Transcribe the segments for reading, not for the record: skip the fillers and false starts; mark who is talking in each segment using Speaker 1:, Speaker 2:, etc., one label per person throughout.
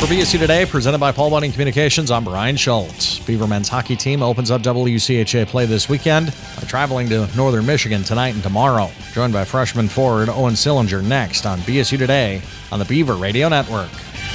Speaker 1: For BSU Today, presented by Paul Bunyan Communications, I'm Brian Schultz. Beaver men's hockey team opens up WCHA play this weekend by traveling to Northern Michigan tonight and tomorrow. Joined by freshman forward Owen Sillinger next on BSU Today on the Beaver Radio Network.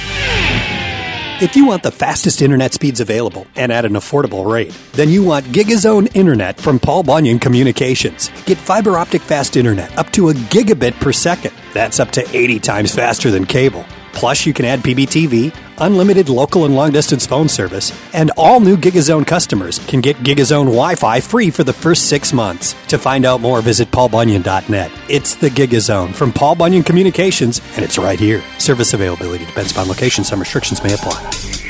Speaker 2: If you want the fastest internet speeds available and at an affordable rate, then you want GigaZone Internet from Paul Bunyan Communications. Get fiber optic fast internet up to a gigabit per second. That's up to 80 times faster than cable. Plus, you can add PBTV, unlimited local and long-distance phone service, and all new GigaZone customers can get GigaZone Wi-Fi free for the first 6 months. To find out more, visit paulbunyan.net. It's the GigaZone from Paul Bunyan Communications, and it's right here. Service availability depends upon location. Some restrictions may apply.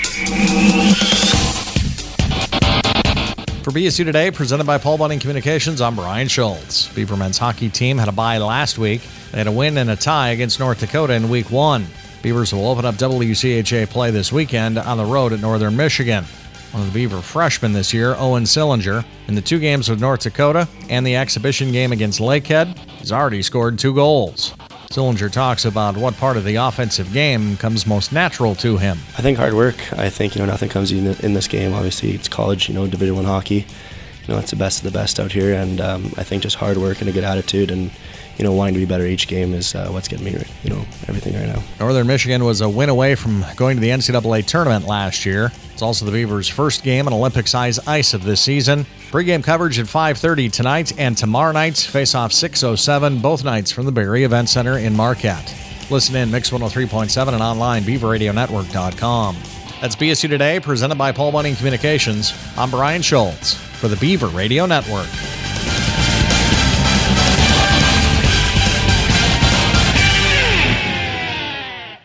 Speaker 1: For BSU Today, presented by Paul Bunyan Communications, I'm Brian Schultz. Beaver men's hockey team had a bye last week. They had a win and a tie against North Dakota in Week 1. Beavers will open up WCHA play this weekend on the road at Northern Michigan. One of the Beaver freshmen this year, Owen Sillinger, in the 2 games with North Dakota and the exhibition game against Lakehead, he's already scored 2 goals. Sillinger talks about what part of the offensive game comes most natural to him.
Speaker 3: I think hard work. I think, nothing comes in this game. Obviously, it's college, Division I hockey. It's the best of the best out here, and I think just hard work and a good attitude and wanting to be better each game is what's getting me, everything right now.
Speaker 1: Northern Michigan was a win away from going to the NCAA tournament last year. It's also the Beavers' first game on Olympic-size ice of this season. Pre-game coverage at 5:30 tonight and tomorrow night. Face-off 6:07, both nights from the Berry Event Center in Marquette. Listen in Mix 103.7 and online BeaverRadioNetwork.com. That's BSU Today, presented by Paul Bunyan Communications. I'm Brian Schultz for the Beaver Radio Network.